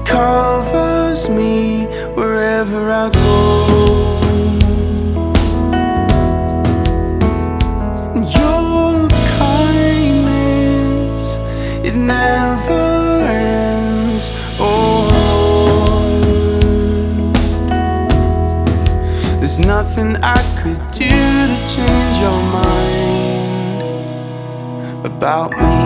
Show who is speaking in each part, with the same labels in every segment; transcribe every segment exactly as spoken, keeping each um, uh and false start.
Speaker 1: covers me wherever I go. And your kindness, it never ends, oh Lord. There's nothing I could do to change your mind about me.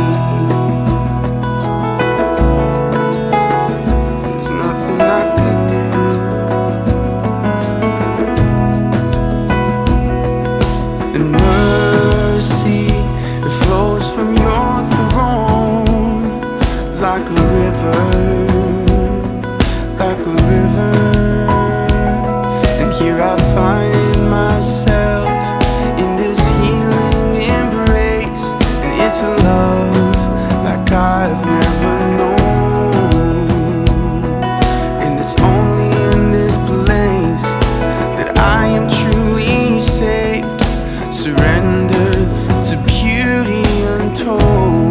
Speaker 1: Like a river, like a river. And here I find myself in this healing embrace. And it's a love like I've never known. And it's only in this place that I am truly saved, surrendered to beauty untold.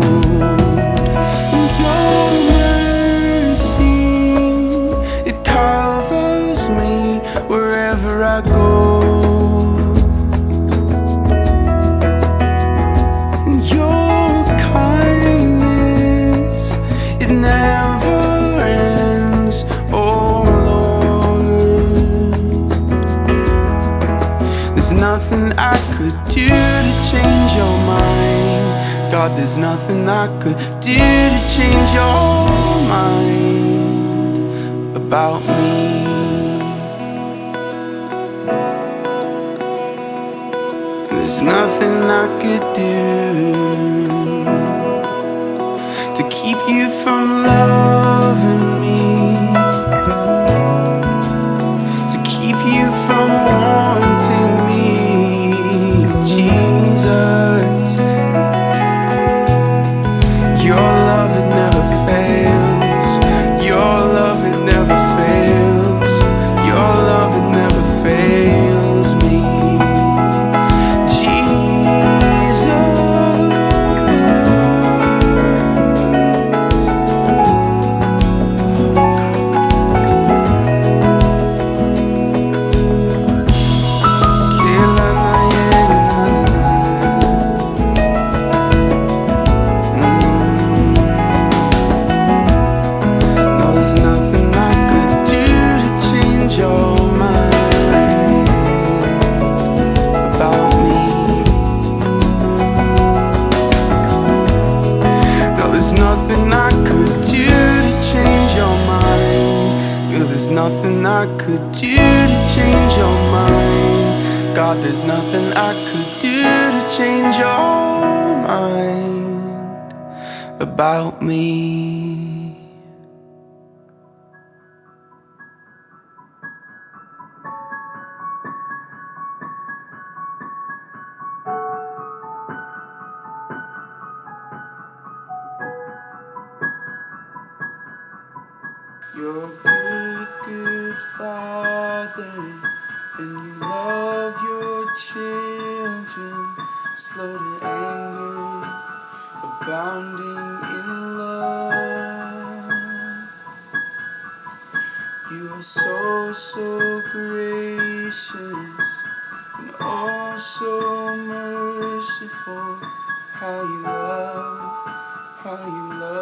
Speaker 1: Wherever I go, and your kindness, it never ends, oh Lord. There's nothing I could do to change your mind, God, there's nothing I could do to change your mind about me. There's nothing I could do to keep you from loving me, to keep you from wanting me, Jesus. Your love, it never fails. Your love, it never fails. Your love, it never fails me. Nothing I could do to change your mind, God, there's nothing I could do to change your mind about me. You're a good, good Father, and you love your children, slow to anger, abounding in love. You are so, so gracious, and oh so merciful, how you love, how you love.